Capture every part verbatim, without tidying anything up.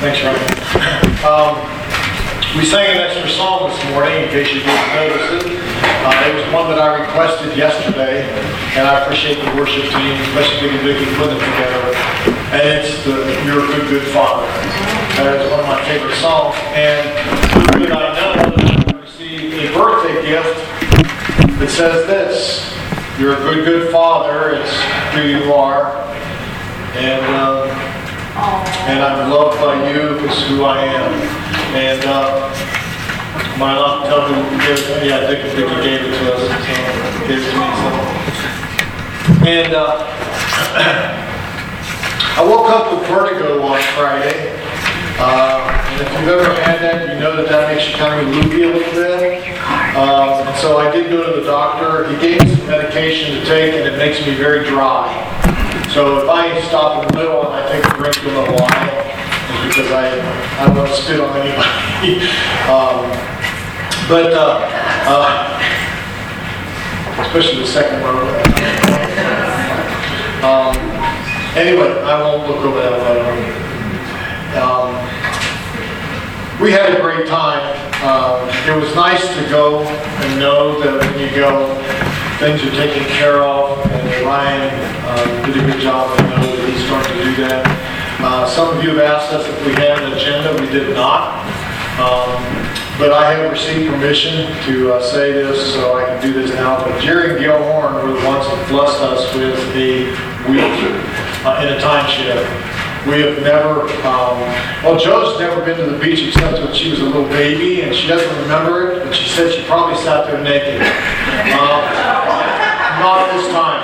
Thanks, Ryan. Um, we sang an extra song this morning, in case you didn't notice it. Uh, it was one that I requested yesterday, and I appreciate the worship team, especially Vicky putting it together. And it's the "You're a Good, Good Father." That is one of my favorite songs. And little did I know that I received a birthday gift that says this: "You're a good, good father. It's who you are, and um, and I'm loved by you. It's who I am." And uh, my aunt tell me, yeah, Dick, Dick gave it to us. So gave it to me. So. And uh, I woke up with vertigo on Friday. Uh, and if you've ever had that, you know that that makes you kind of loopy a little bit. Um, and so I did go to the doctor. He gave me some medication to take, and it makes me very dry. So if I stop in the middle and I take a drink, you'll know why. It's because I, I don't want to spit on anybody. um, but, uh, uh, especially the second row. um, anyway, I won't look over that way. Um, we had a great time. Um, it was nice to go and know that when you go, things are taken care of, and Ryan uh, did a good job. I know that he's starting to do that. Uh, some of you have asked us if we had an agenda. We did not. Um, but I have received permission to uh, say this, so I can do this now. But Jerry and Gail Horn were the ones that blessed us with a week uh, in a timeshare. We have never, um, well, Joe's never been to the beach except when she was a little baby, and she doesn't remember it, but she said she probably sat there naked. Uh, not this time.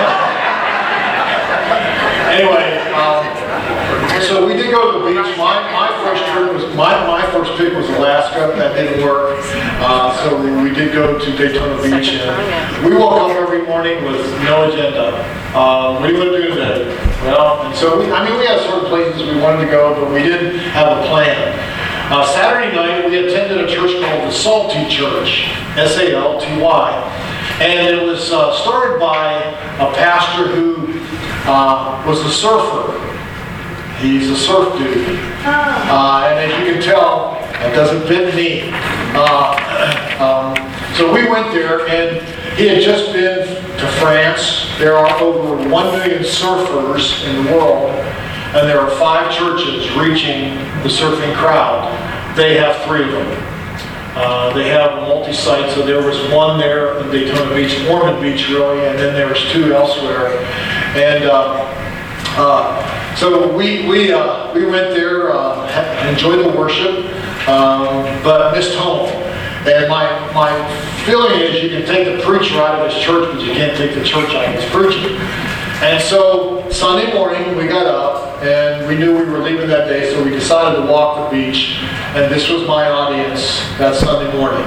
Anyway, um, so we did go to the beach. My, my first trip was, my, my first pick was Alaska. That didn't work. Uh, so we, we did go to Daytona Beach, and we woke up every morning with no agenda. Um, what are you going to do today? Well, and so we, I mean, we had certain places we wanted to go, but we didn't have a plan. Uh, Saturday night, we attended a church called the Salty Church, S A L T Y. And it was uh, started by a pastor who uh, was a surfer. He's a surf dude. Uh, and as you can tell, it doesn't fit me. Uh, um, so we went there, and he had just been to France. There are over one million surfers in the world, and there are five churches reaching the surfing crowd. They have three of them. Uh, they have a multi-site, so there was one there in Daytona Beach, Ormond Beach really, and then there was two elsewhere. And uh, uh, so we we uh, we went there, uh, enjoyed the worship, um, but missed home. And my my feeling is you can take the preacher out of his church, but you can't take the church out of his preaching. And so Sunday morning we got up, and we knew we were leaving that day, so we decided to walk the beach. And this was my audience that Sunday morning.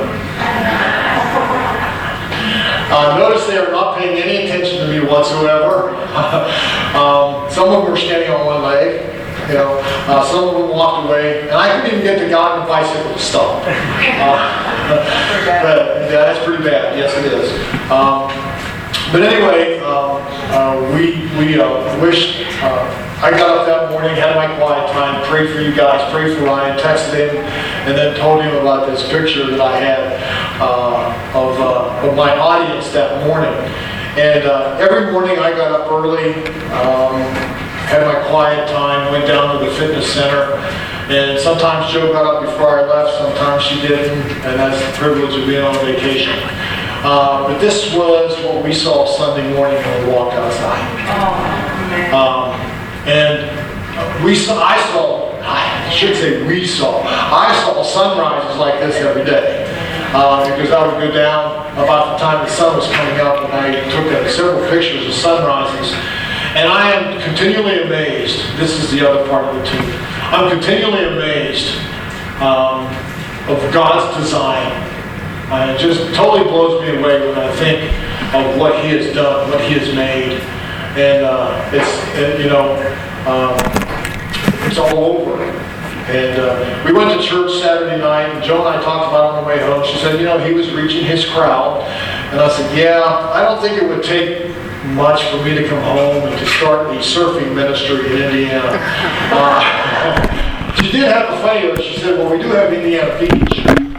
Uh, notice they are not paying any attention to me whatsoever. um, some of them were standing on one leg. You know, uh, some of them walked away, and I couldn't even get the guy on the bicycle to stop. Uh, but yeah, that's pretty bad. Yes, it is. Um, but anyway, um, uh, we we uh, wished. Uh, I got up that morning, had my quiet time, prayed for you guys, prayed for Ryan, texted him, and then told him about this picture that I had uh, of, uh, of my audience that morning. And uh, every morning I got up early, um, had my quiet time, went down to the fitness center, and sometimes Joe got up before I left, sometimes she didn't, and that's the privilege of being on vacation. Uh, but this was what we saw Sunday morning when we walked outside. Oh, um, And we saw, I saw, I should say we saw, I saw sunrises like this every day. Uh, because I would go down about the time the sun was coming up, and I took uh, several pictures of sunrises. And I am continually amazed. This is the other part of it too. I'm continually amazed um, of God's design. Uh, it just totally blows me away when I think of what He has done, what He has made. And uh, it's, it, you know, um, it's all over. And uh, we went to church Saturday night, and Joe and I talked about it on the way home. She said, you know, he was reaching his crowd. And I said, yeah, I don't think it would take much for me to come home and to start a surfing ministry in Indiana. Uh, she did didn't have Buffalo. She said, well, we do have Indiana Beach.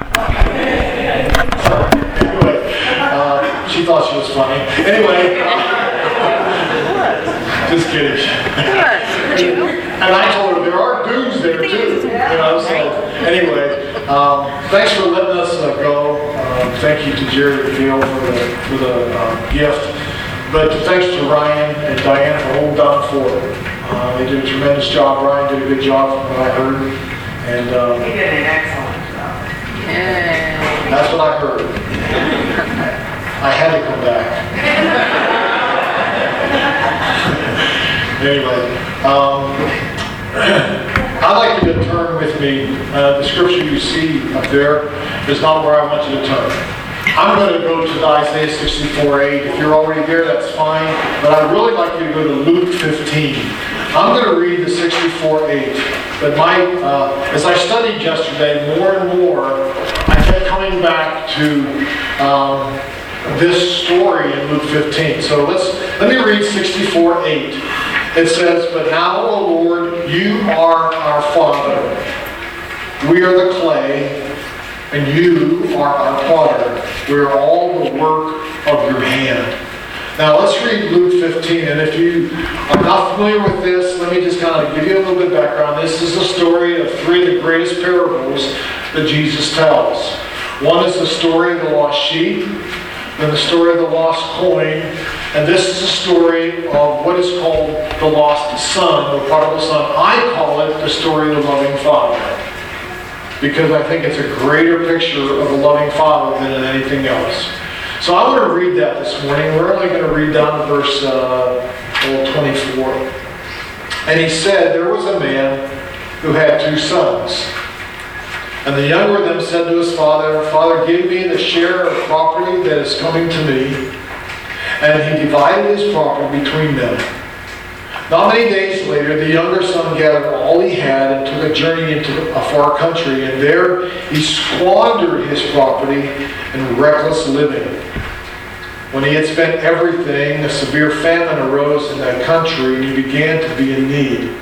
So, anyway, uh, she thought she was funny. Anyway, uh, just kidding. And I told her there are dudes there too. You know, so anyway, um, thanks for letting us uh, go. Um, thank you to Jerry and Gail for the, for the uh, gift. But thanks to Ryan and Diane for holding down for it. Uh, they did a tremendous job. Ryan did a good job from what I heard. And um, He did an excellent job. Yeah. that's what I heard. I had to come back. Anyway, um, I'd like you to turn with me. Uh, the scripture you see up there is not where I want you to turn. I'm going to go to Isaiah sixty-four eight. If you're already there, that's fine. But I'd really like you to go to Luke fifteen. I'm going to read the sixty-four eight. But my, uh, as I studied yesterday, more and more, I kept coming back to um, this story in Luke fifteen. So let's let me read sixty-four eight. It says, "But now, O Lord, you are our Father. We are the clay, and you are our potter. We are all the work of your hand." Now let's read Luke fifteen, and if you are not familiar with this, let me just kind of give you a little bit of background. This is the story of three of the greatest parables that Jesus tells. One is the story of the lost sheep, then the story of the lost coin, and this is the story of what is called the lost son, the prodigal son. I call it the story of the loving father, because I think it's a greater picture of a loving father than in anything else. So I want to read that this morning. We're only going to read down to verse uh, twenty-four. "And he said, there was a man who had two sons. And the younger of them said to his father, Father, give me the share of property that is coming to me. And he divided his property between them. Not many days later, the younger son gathered all he had and took a journey into a far country. And there he squandered his property in reckless living. When he had spent everything, a severe famine arose in that country, and he began to be in need.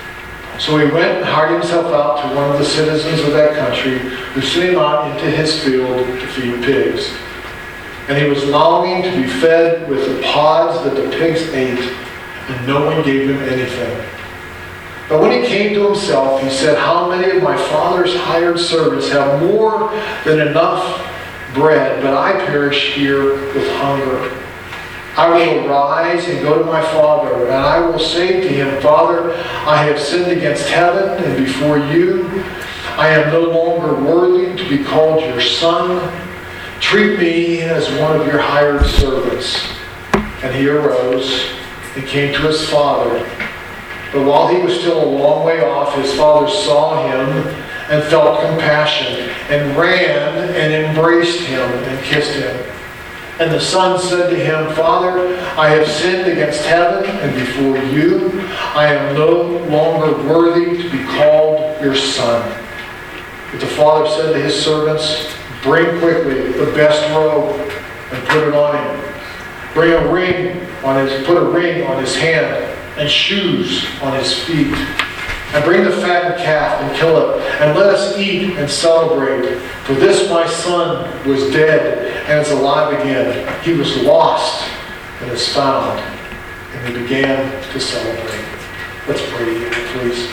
So he went and hired himself out to one of the citizens of that country, who sent him out into his field to feed pigs. And he was longing to be fed with the pods that the pigs ate, and no one gave him anything. But when he came to himself, he said, how many of my father's hired servants have more than enough bread, but I perish here with hunger? I will arise and go to my father, and I will say to him, Father, I have sinned against heaven and before you. I am no longer worthy to be called your son. Treat me as one of your hired servants. And he arose and came to his father. But while he was still a long way off, his father saw him and felt compassion, and ran and embraced him and kissed him. And the son said to him, Father, I have sinned against heaven and before you. I am no longer worthy to be called your son. But the father said to his servants, bring quickly the best robe and put it on him. Bring a ring on his, put a ring on his hand and shoes on his feet. And bring the fattened calf and kill it, and let us eat and celebrate. For this my son was dead and is alive again. He was lost and is found. And they began to celebrate. Let's pray together, please.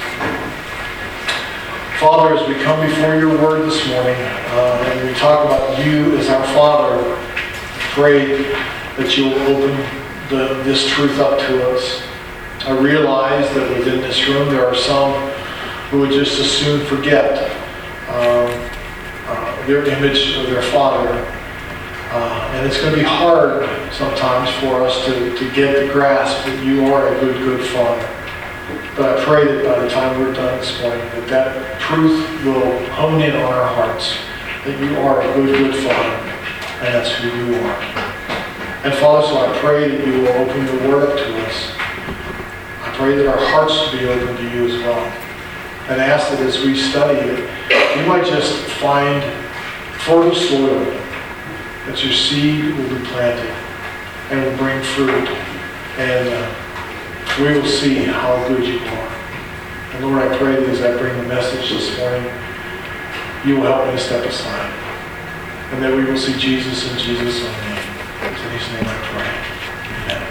Father, as we come before your word this morning, uh, and we talk about you as our Father, I pray that you'll open the, this truth up to us. I realize that within this room there are some who would just as soon forget um, uh, their image of their Father. Uh, and it's going to be hard sometimes for us to, to get the grasp that you are a good, good Father. But I pray that by the time we're done this morning, that that truth will hone in on our hearts, that you are a good, good Father, and that's who you are. And Father, so I pray that you will open your word up to us. I pray that our hearts will be open to you as well. And ask that as we study it, we might just find fertile soil, that your seed will be planted and will bring fruit. And uh, we will see how good you are. And Lord, I pray that as I bring the message this morning, you will help me to step aside. And that we will see Jesus in Jesus' own name. In his name I pray. Amen.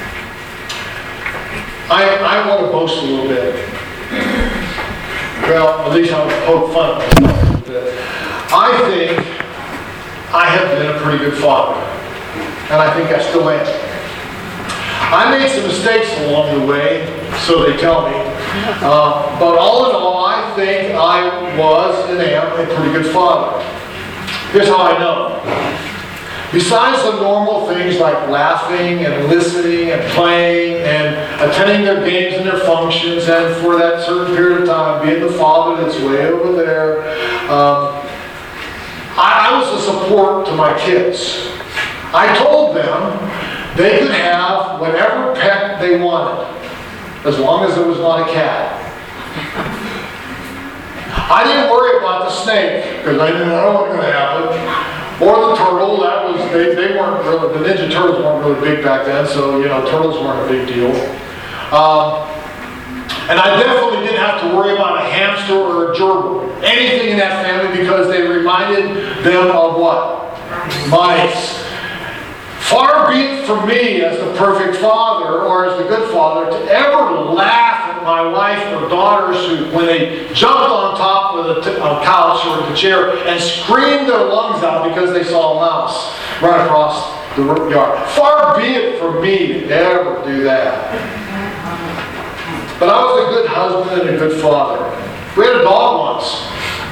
I, I want to boast a little bit. Well, at least I want to poke fun at myself a little bit. I think I have been a pretty good father. And I think I still am. I made some mistakes along the way, so they tell me. Uh, but all in all, I think I was and am a pretty good father. Here's how I know. Besides the normal things like laughing and listening and playing and attending their games and their functions, and for that certain period of time being the father that's way over there, um, I, I was a support to my kids. I told them they could have whatever pet they wanted, as long as it was not a cat. I didn't worry about the snake, because I didn't know what was going to happen. Or the turtle. That was they, they weren't really, the Ninja Turtles weren't really big back then, so you know, turtles weren't a big deal. Um, and I definitely didn't have to worry about a hamster or a gerbil, anything in that family, because they reminded them of what? Mice. Far be it from me as the perfect father or as the good father to ever laugh at my wife or daughters who, when they jumped on top of the t- uh, couch or the chair and screamed their lungs out because they saw a mouse run across the yard. Far be it from me to ever do that. But I was a good husband and a good father. We had a dog once.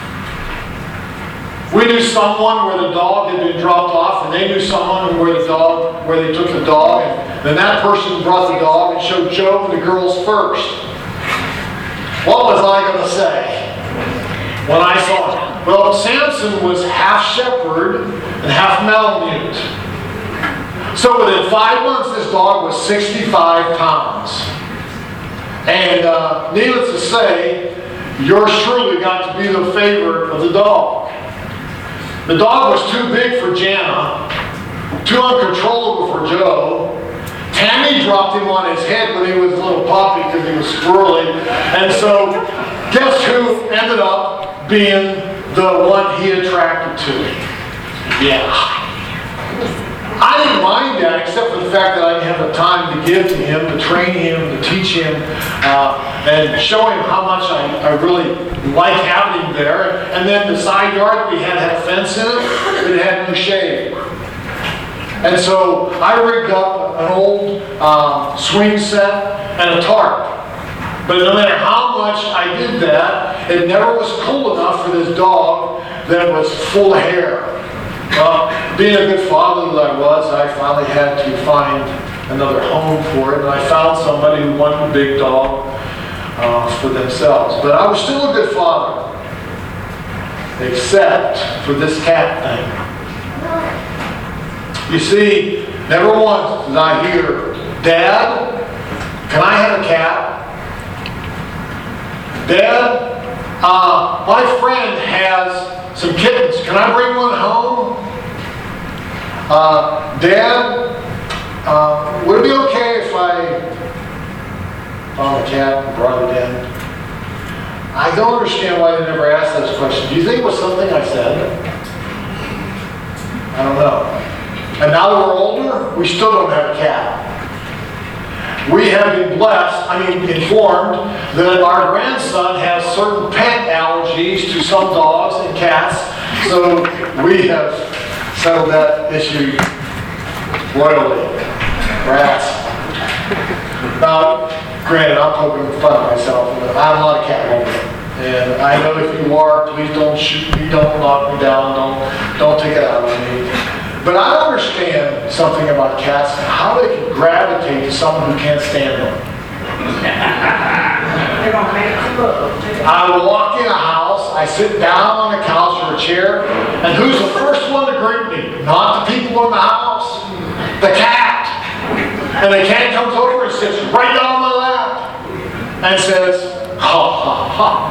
We knew someone where the dog had been dropped off, and they knew someone where the dog, where they took the dog, and then that person brought the dog and showed Joe and the girls first. What was I going to say when I saw him? Well, Samson was half shepherd and half malamute. So within five months, this dog was sixty-five pounds. And uh, needless to say, yours truly got to be the favorite of the dog. The dog was too big for Jana, too uncontrollable for Joe. Tammy dropped him on his head when he was a little puppy because he was squirrely. And so, guess who ended up being the one he attracted to? Yeah. I didn't mind that, except for the fact that I didn't have the time to give to him, to train him, to teach him, uh, and show him how much I, I really like having him there. And then the side yard that we had had a fence in it, it had no shade. And so I rigged up an old uh, swing set and a tarp. But no matter how much I did that, it never was cool enough for this dog that was full of hair. Well, being a good father that I was, I finally had to find another home for it, and I found somebody who wanted a big dog uh, for themselves. But I was still a good father, except for this cat thing. You see, never once did I hear, "Dad, can I have a cat? Dad, uh, my friend has some kittens. Can I bring one home? Uh, Dad, uh, would it be okay if I found a cat and brought it in?" I don't understand why they never asked those questions. Do you think it was something I said? I don't know. And now that we're older, we still don't have a cat. We have been blessed, I mean informed, that our grandson has certain pet allergies to some dogs and cats, so we have settled that issue royally. Rats. Now, granted, I'm poking fun at myself, but I'm not a cat lover. And I know if you are, please don't shoot me, don't knock me down, don't, don't take it out on me. But I understand something about cats, how they can gravitate to someone who can't stand them. I will walk in a house, I sit down on a couch or a chair, and who's the first one to greet me? Not the people in the house, the cat. And the cat comes over and sits right down on my lap and says, "Ha ha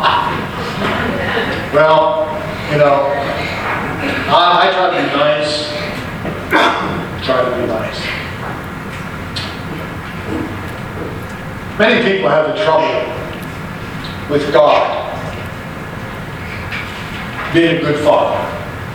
ha." Well, you know, I, I try to be nice. Try to be nice. Many people have the trouble with God. Being a good father.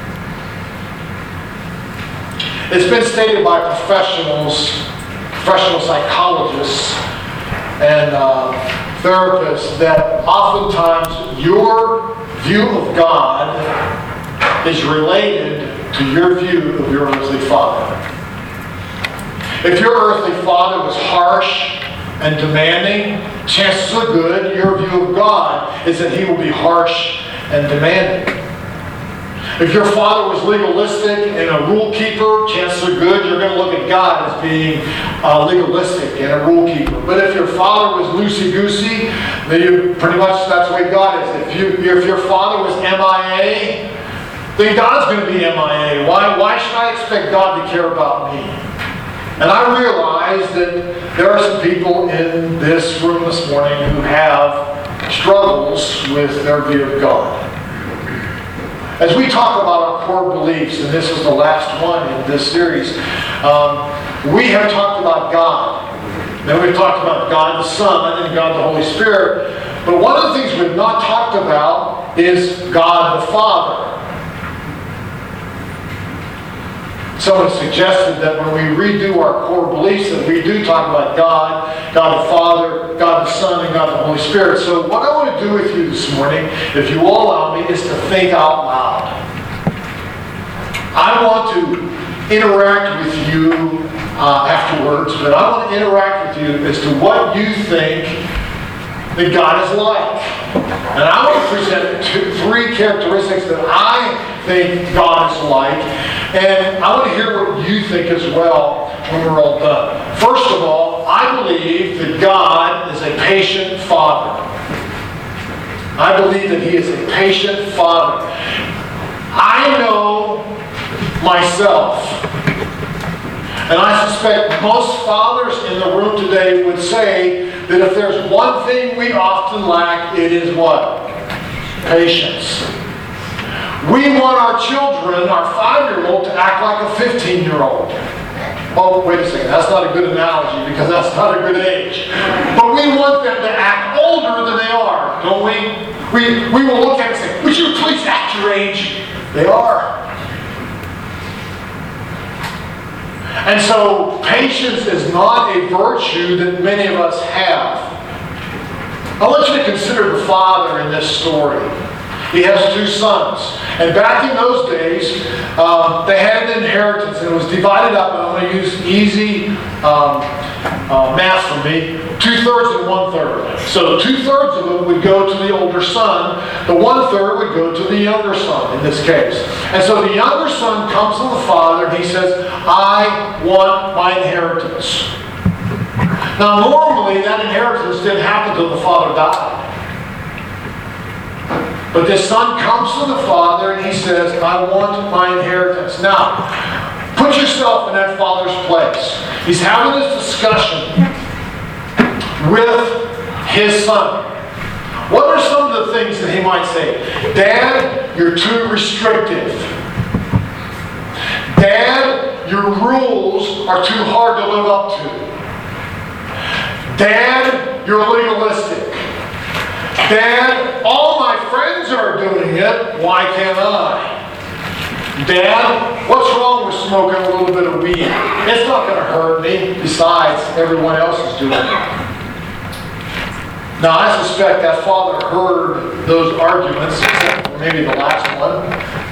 It's been stated by professionals, professional psychologists, and uh, therapists that oftentimes your view of God is related to your view of your earthly father. If your earthly father was harsh and demanding, chances are good your view of God is that he will be harsh and demanding. If your father was legalistic and a rule keeper, chances are good you're going to look at God as being uh, legalistic and a rule keeper. But if your father was loosey-goosey, then you, pretty much that's the way God is. If, you, if your father was M I A, then God's going to be M I A. Why, why should I expect God to care about me? And I realize that there are some people in this room this morning who have struggles with their view of God. As we talk about our core beliefs, and this is the last one in this series, um, we have talked about God. Then we've talked about God the Son and God the Holy Spirit. But one of the things we've not talked about is God the Father. Someone suggested that when we redo our core beliefs that we do talk about God, God the Father, God the Son, and God the Holy Spirit. So what I want to do with you this morning, if you will allow me, is to think out loud. I want to interact with you uh, afterwards, but I want to interact with you as to what you think that God is like. And I want to present two, three characteristics that I think God is like. And I want to hear what you think as well when we're all done. First of all, I believe that God is a patient Father. I believe that He is a patient Father. I know myself. And I suspect most fathers in the room today would say that if there's one thing we often lack, it is what? Patience. We want our children, our five-year-old, to act like a fifteen-year-old. Oh, wait a second. That's not a good analogy because that's not a good age. But we want them to act older than they are, don't we? We, we will look at it and say, would you please act your age? They are. And so, patience is not a virtue that many of us have. I want you to consider the father in this story. He has two sons. And back in those days, uh, they had an inheritance and it was divided up. And I'm going to use easy um, uh, math for me. Two-thirds and one-third. So two-thirds of it would go to the older son. The one-third would go to the younger son in this case. And so the younger son comes to the father and he says, I want my inheritance. Now normally that inheritance didn't happen until the father died. But this son comes to the father and he says, I want my inheritance. Now, put yourself in that father's place. He's having this discussion with his son. What are some of the things that he might say? Dad, you're too restrictive. Dad, your rules are too hard to live up to. Dad, you're legalistic. Dad, all my friends are doing it. Why can't I? Dad, what's wrong with smoking a little bit of weed? It's not going to hurt me. Besides, everyone else is doing it. Now, I suspect that father heard those arguments, except for maybe the last one.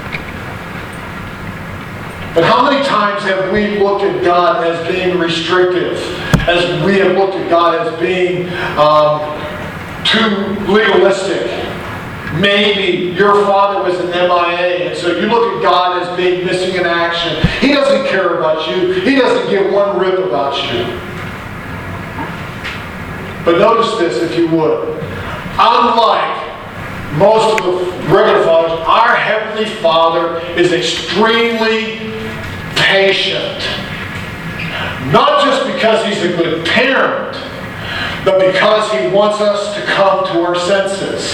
But how many times have we looked at God as being restrictive? As we have looked at God as being um, too legalistic. Maybe your father was an M I A, and so you look at God as being missing in action. He doesn't care about you. He doesn't give one rip about you. But notice this, if you would. Unlike most of the regular fathers, our Heavenly Father is extremely patient. Not just because He's a good parent, but because He wants us to come to our senses.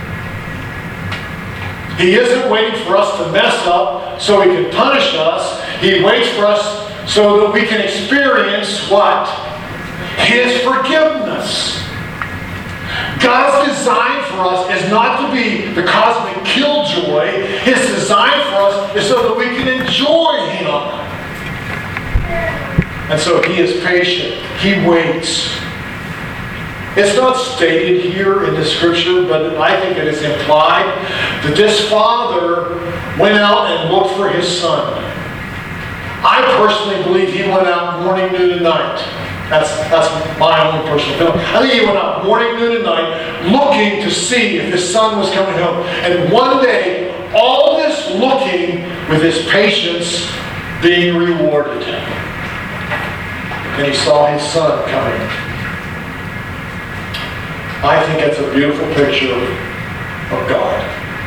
He isn't waiting for us to mess up so He can punish us. He waits for us so that we can experience what? His forgiveness. God's design for us is not to be the cosmic killjoy. His design for us is so that we can enjoy Him. And so He is patient. He waits. It's not stated here in the Scripture, but I think it is implied that this father went out and looked for his son. I personally believe he went out morning, noon, and night. That's, that's my own personal feeling. I think he went out morning, noon, and night looking to see if his son was coming home. And one day, all this looking with his patience being rewarded. And he saw his son coming. I think that's a beautiful picture of God.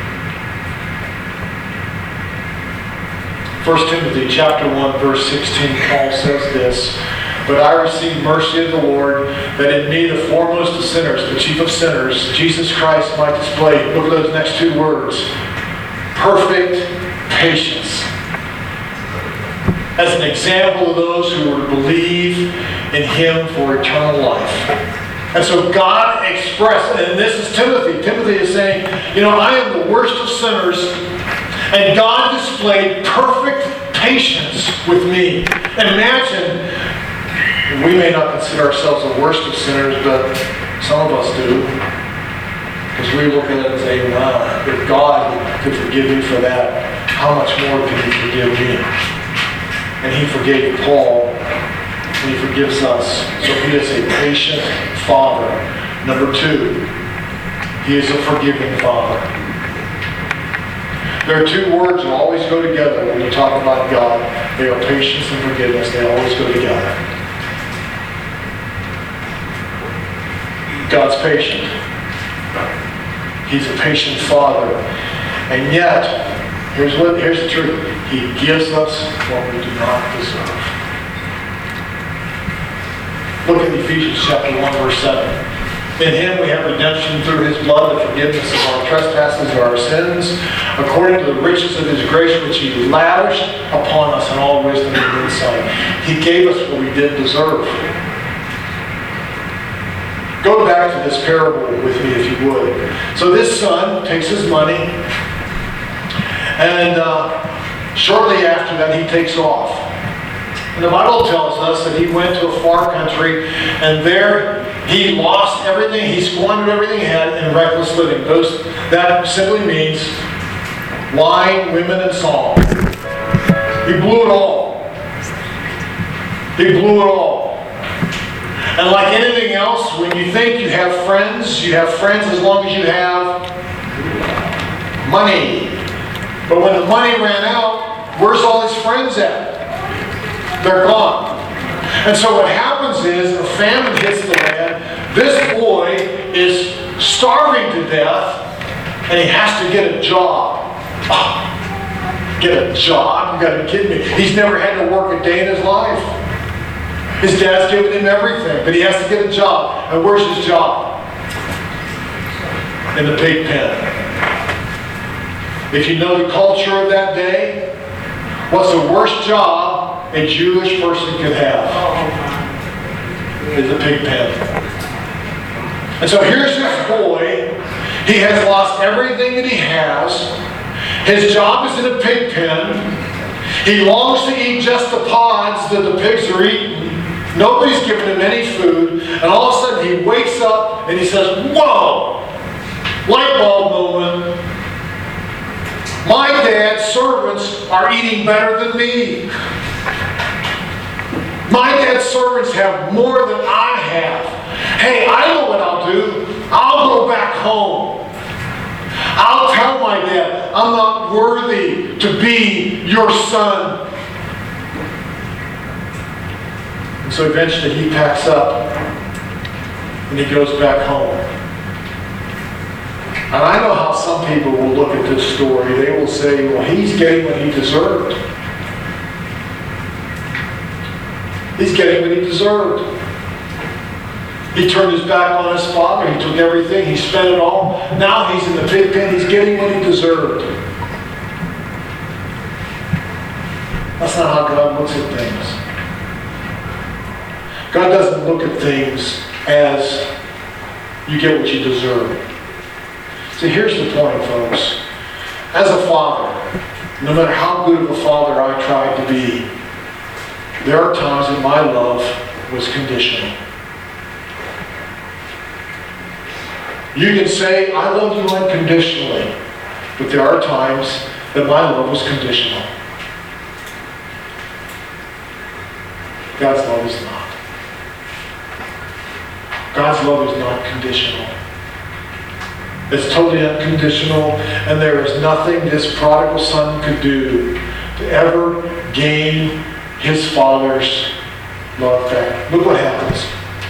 First Timothy chapter one, verse sixteen, Paul says this, "But I received mercy of the Lord, that in me, the foremost of sinners, the chief of sinners, Jesus Christ might display," look at those next two words, "perfect patience." As an example of those who would believe in Him for eternal life. And so God expressed, and this is Timothy. Timothy is saying, you know, I am the worst of sinners, and God displayed perfect patience with me. And imagine, we may not consider ourselves the worst of sinners, but some of us do. Because we look at it and say, wow, if God could forgive me for that, how much more can He forgive me? And He forgave Paul. And He forgives us. So He is a patient Father. Number two, He is a forgiving Father. There are two words that always go together when you talk about God. They are patience and forgiveness. They always go together. God's patient. He's a patient Father. And yet, here's what here's the truth. He gives us what we do not deserve. Look at Ephesians chapter one, verse seven. In Him we have redemption through His blood, the forgiveness of our trespasses or our sins, according to the riches of His grace, which He lavished upon us in all wisdom and insight. He gave us what we didn't deserve. Go back to this parable with me, if you would. So this son takes his money, and uh, shortly after that he takes off. And the Bible tells us that he went to a far country, and there he lost everything, he squandered everything he had in reckless living. Those, that simply means wine, women, and song. He blew it all. He blew it all. And like anything else, when you think you have friends, you have friends as long as you have money. But when the money ran out, where's all his friends at? They're gone. And so what happens is, a famine hits the land. This boy is starving to death, and he has to get a job. Oh, get a job? You got to be kidding me. He's never had to work a day in his life. His dad's given him everything, but he has to get a job. And where's his job? In the pig pen. If you know the culture of that day, what's the worst job a Jewish person could have? Is a pig pen. And so here's this boy. He has lost everything that he has. His job is in a pig pen. He longs to eat just the pods that the pigs are eating. Nobody's giving him any food. And all of a sudden he wakes up and he says, whoa! Light bulb moment. My dad's servants are eating better than me. My dad's servants have more than I have. Hey, I know what I'll do. I'll go back home. I'll tell my dad, I'm not worthy to be your son. And so eventually he packs up and he goes back home. And I know how some people will look at this story. They will say, well, he's getting what he deserved. He's getting what he deserved. He turned his back on his father. He took everything. He spent it all. Now he's in the pig pen. He's getting what he deserved. That's not how God looks at things. God doesn't look at things as you get what you deserve. So here's the point, folks. As a father, no matter how good of a father I tried to be, there are times that my love was conditional. You can say, I love you unconditionally, but there are times that my love was conditional. God's love is not. God's love is not conditional. It's totally unconditional, and there is nothing this prodigal son could do to ever gain his father's love back. Look what happens.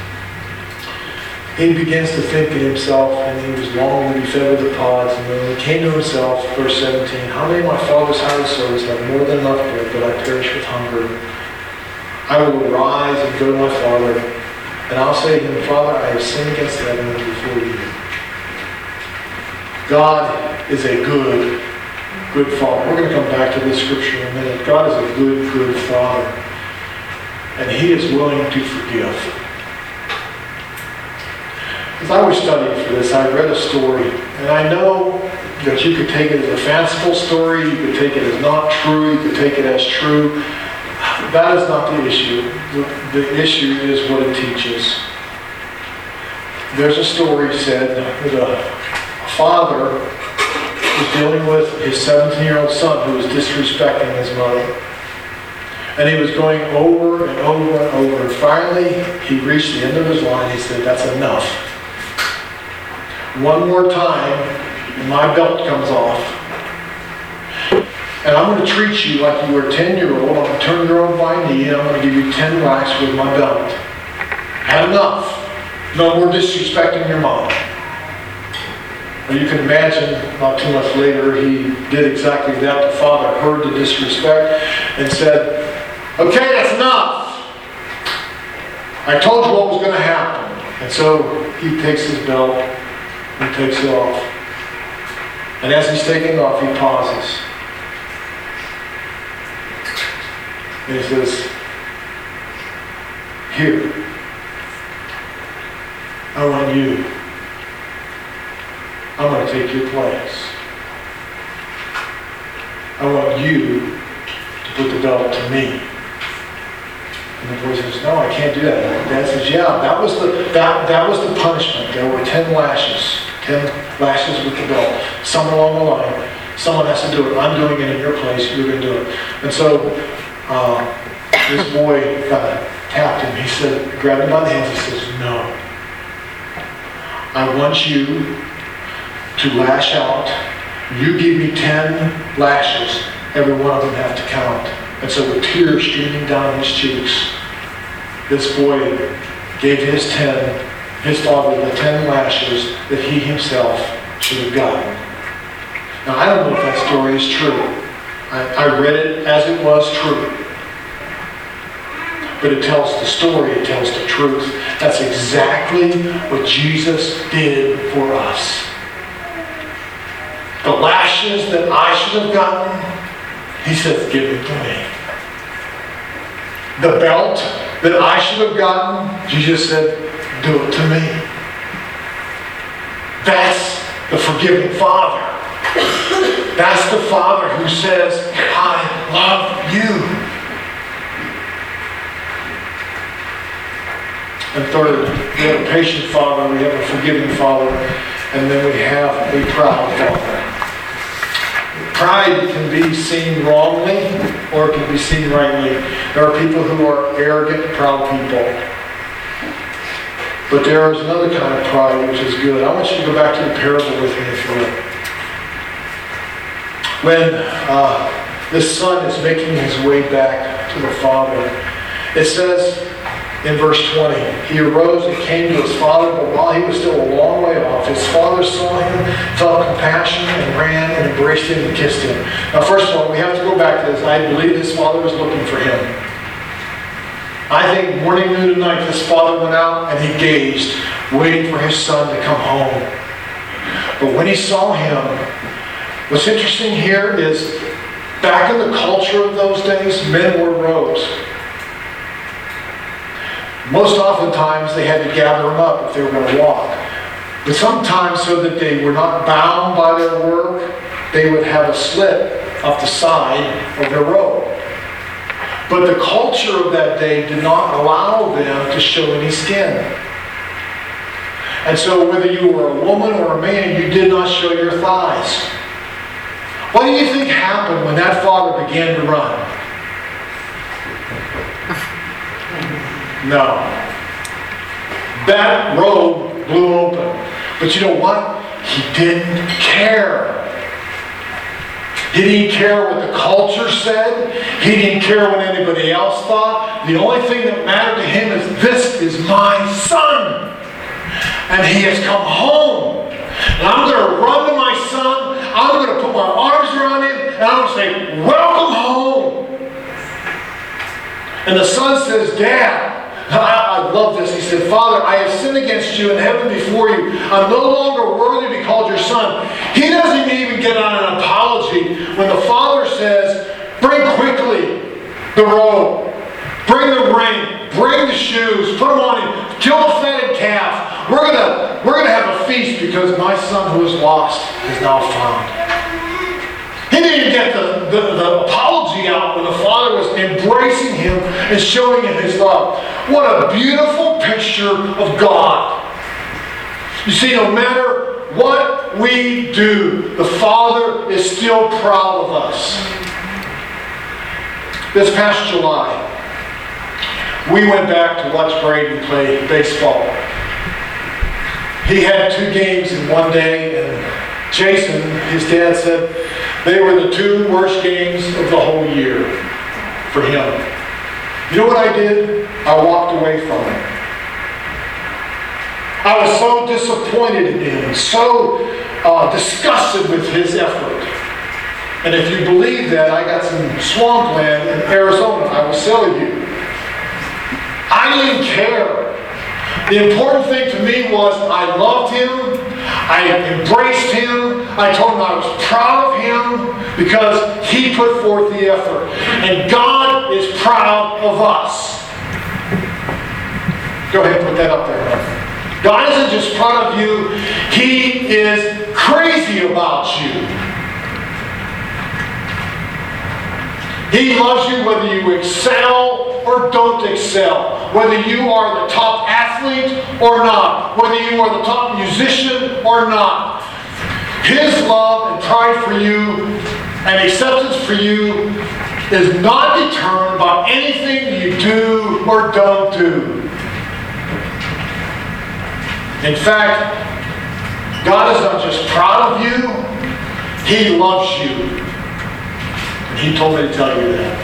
He begins to think to himself, and he was longing to be fed with the pods. And when he came to himself, verse seventeen, how many of my father's hired servants have more than enough bread, but I perish with hunger? I will arise and go to my father, and I'll say to him, Father, I have sinned against heaven and before you. God is a good, good Father. We're going to come back to this scripture in a minute. God is a good, good Father. And He is willing to forgive. As I was studying for this, I read a story. And I know that you could take it as a fanciful story. You could take it as not true. You could take it as true. That is not the issue. The, the issue is what it teaches. There's a story said that a father was dealing with his seventeen-year-old son who was disrespecting his mother. And he was going over and over and over. And finally, he reached the end of his line. He said, that's enough. One more time, and my belt comes off. And I'm going to treat you like you were a ten-year-old. I'm going to turn you over my knee, and I'm going to give you ten whacks with my belt. Had enough. No more disrespecting your mom. Well, you can imagine, not too much later, he did exactly that. The father heard the disrespect and said, okay, that's enough. I told you what was going to happen. And so he takes his belt and takes it off. And as he's taking it off, he pauses. And he says, here, I want you. I'm going to take your place. I want you to put the belt to me. And the boy says, no, I can't do that. And Dad says, yeah, that was the that that was the punishment. There were ten lashes. Ten lashes with the belt. Somewhere along the line, someone has to do it. I'm doing it in your place. You're going to do it. And so uh, this boy kind of tapped him. He said, grabbed him by the hands. He says, no. I want you to lash out. You give me ten lashes. Every one of them have to count. And so with tears streaming down his cheeks, this boy gave his ten, his father the ten lashes that he himself should have gotten. Now I don't know if that story is true. I, I read it as it was true. But it tells the story, it tells the truth. That's exactly what Jesus did for us. The lashes that I should have gotten, he says, give it to me. The belt that I should have gotten, Jesus said, do it to me. That's the forgiving Father. That's the Father who says, I love you. And third, we have a patient Father, we have a forgiving Father, and then we have a proud Father. Pride can be seen wrongly, or it can be seen rightly. There are people who are arrogant, proud people. But there is another kind of pride which is good. I want you to go back to the parable with me, if you will. When uh, this son is making his way back to the father, it says in verse twenty, he arose and came to his father, but while he was still a long way off, his father saw him, felt compassion, and ran and embraced him and kissed him. Now, first of all, we have to go back to this. I believe his father was looking for him. I think morning, noon, and night, this father went out and he gazed, waiting for his son to come home. But when he saw him, what's interesting here is, back in the culture of those days, men wore robes. Most oftentimes, they had to gather them up if they were going to walk. But sometimes, so that they were not bound by their work, they would have a slit up the side of their robe. But the culture of that day did not allow them to show any skin. And so whether you were a woman or a man, you did not show your thighs. What do you think happened when that father began to run? No. That robe blew open. But you know what? He didn't care. He didn't care what the culture said. He didn't care what anybody else thought. The only thing that mattered to him is, this is my son. And he has come home. And I'm going to run to my son. I'm going to put my arms around him. And I'm going to say, welcome home. And the son says, Dad, I, I love this. He said, Father, I have sinned against you in heaven before you. I'm no longer worthy to be called your son. He doesn't even get on an apology when the father says, bring quickly the robe, bring the ring, bring the shoes, put them on him, kill the fatted calf. We're gonna, we're gonna have a feast because my son who was lost is now found. He didn't even get the, the, the apology out when the father was embracing him and showing him his love. What a beautiful picture of God. You see, no matter what we do, the Father is still proud of us. This past July, we went back to watch Braden play baseball. He had two games in one day, and Jason, his dad, said they were the two worst games of the whole year for him. You know what I did? I walked away from him. I was so disappointed in him, so uh, disgusted with his effort. And if you believe that, I got some swampland in Arizona I will sell you. I didn't care. The important thing to me was I loved him. I embraced him. I told him I was proud of him because he put forth the effort. And God is proud of us. Go ahead and put that up there. God isn't just proud of you. He is crazy about you. He loves you whether you excel or don't excel. Whether you are the top athlete or not. Whether you are the top musician or not. His love and pride for you and acceptance for you is not determined by anything you do or don't do. In fact, God is not just proud of you, He loves you. And He told me to tell you that.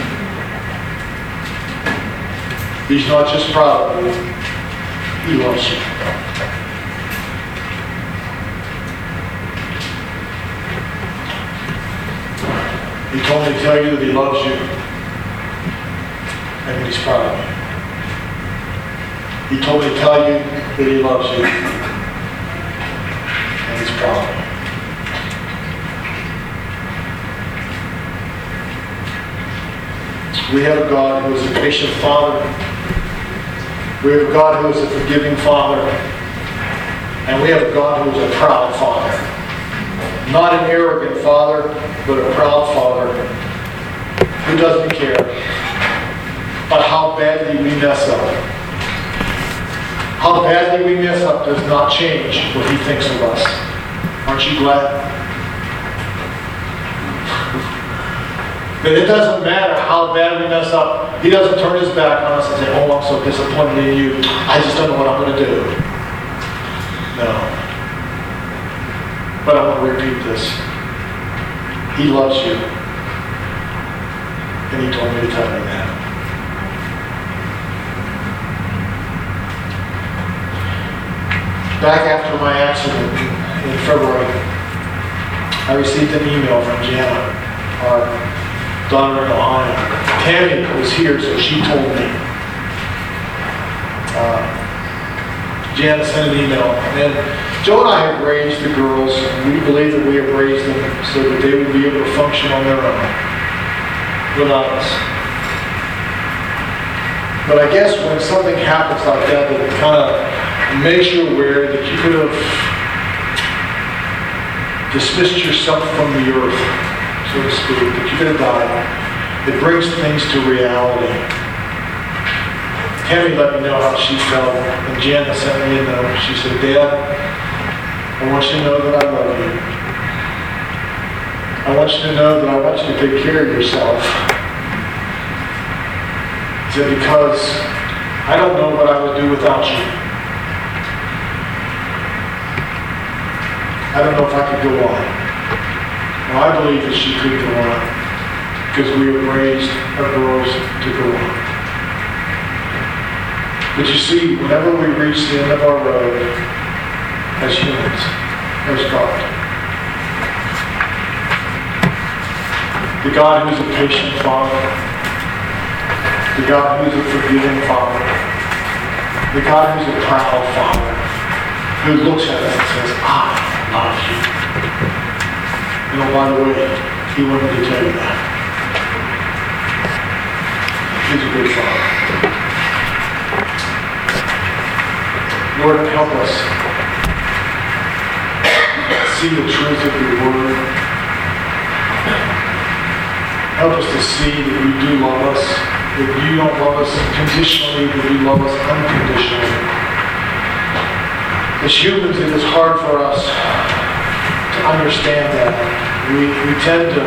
He's not just proud of you, He loves you. He told me to tell you that He loves you and that He's proud of you. He told me to tell you that He loves you and He's proud of you. We have a God who is a patient Father. We have a God who is a forgiving Father. And we have a God who is a proud Father. Not an arrogant Father, but a proud Father who doesn't care about how badly we mess up. How badly we mess up does not change what He thinks of us. Aren't you glad? But it doesn't matter how bad we mess up. He doesn't turn His back on us and say, oh, I'm so disappointed in you. I just don't know what I'm going to do. No. But I want to repeat this. He loves you. And He told me to tell you that. Back after my accident in February, I received an email from Jana, our daughter in Ohio. Tammy was here, so she told me. Uh, Jana sent an email. And Joe and I have raised the girls. We believe that we have raised them so that they would be able to function on their own without us. But I guess when something happens like that, that kind of makes you aware that you could have dismissed yourself from the earth, so to speak, that you could have died. It brings things to reality. Tammy let me know how she felt, and Jana sent me a note. She said, Dad, I want you to know that I love you. I want you to know that I want you to take care of yourself. She said, because I don't know what I would do without you. I don't know if I could go on. Well, I believe that she could go on because we have raised our girls to go on. But you see, whenever we reach the end of our road as humans, there's God. The God who's a patient Father. The God who's a forgiving Father. The God who's a proud Father. Who looks at us and says, I love you. And oh, by the way, he wanted me to tell you that. He's a good Father. Lord, help us see the truth of your word. Help us to see that you do love us, that you don't love us conditionally, but you love us unconditionally. As humans, it is hard for us to understand that. We, we tend to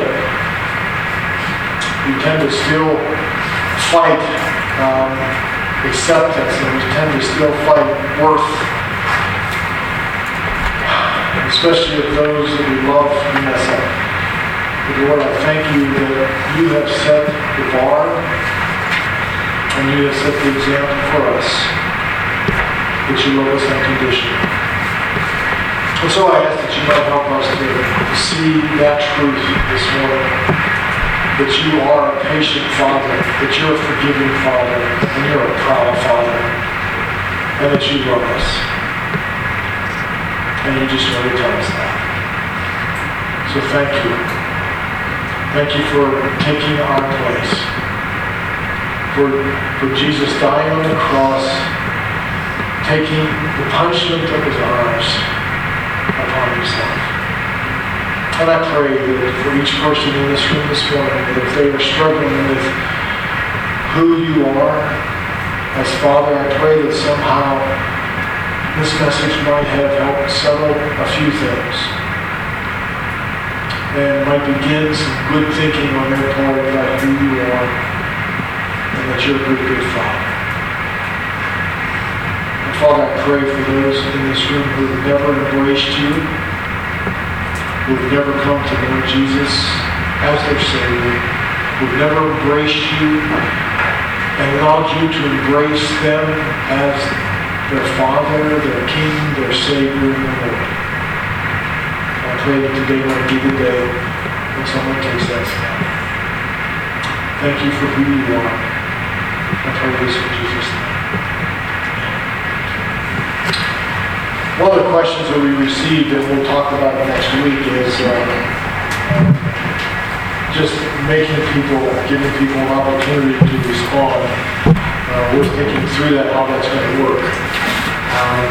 we tend to still fight um, acceptance, and we tend to still fight worth, especially if those that we love mess up. But Lord, I thank you that you have set the bar and you have set the example for us, that you love us unconditionally. And so I ask that you might help us to, to see that truth this morning, that you are a patient Father, that you're a forgiving Father, and you're a proud Father, and that you love us. And you just want to tell us that. So thank you. Thank you for taking our place. For, for Jesus dying on the cross, taking the punishment that was ours upon himself. And I pray that for each person in this room this morning, that if they are struggling with who you are as Father, I pray that somehow this message might have helped settle a few things and might begin some good thinking on their part about who you are and that you're a good, good Father. And Father, I pray for those in this room who have never embraced you, who have never come to know Jesus as their Savior, who have never embraced you and allowed you to embrace them as their Father, their King, their Savior, and their Lord. I pray that today might be the day when someone takes that step. Thank you for who you are. I pray this in Jesus' name. One of the questions that we received that we'll talk about next week is uh, just making people, giving people an opportunity to respond. Uh, we're thinking through that, how that's going to work. Um,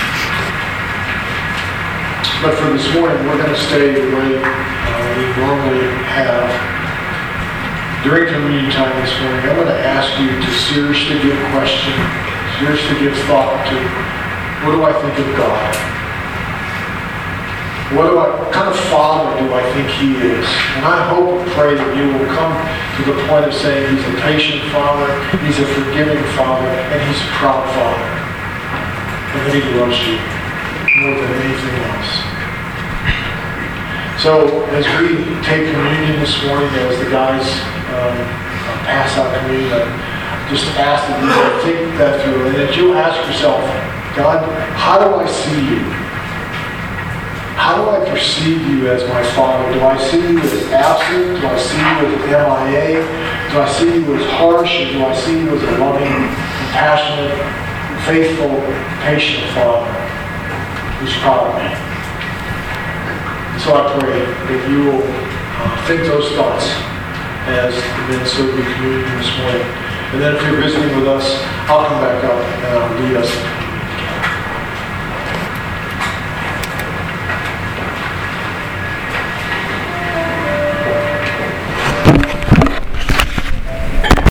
but for this morning, we're going to stay the way uh, we normally have. During communion time this morning, I'm going to ask you to seriously give question, seriously give thought to, what do I think of God? What, do I, what kind of Father do I think He is? And I hope and pray that you will come to the point of saying He's a patient Father, He's a forgiving Father, and He's a proud Father. And that He loves you more than anything else. So as we take communion this morning, as the guys um, pass out communion, I just ask that you think that through, and that you ask yourself, God, how do I see you? How do I perceive you as my Father? Do I see you as absent? Do I see you as M I A? Do I see you as harsh? Or do I see you as a loving, compassionate, faithful, patient Father who's proud of me? So I pray that you will uh, think those thoughts as the men serve you communion this morning. And then if you're visiting with us, I'll come back up and I'll lead us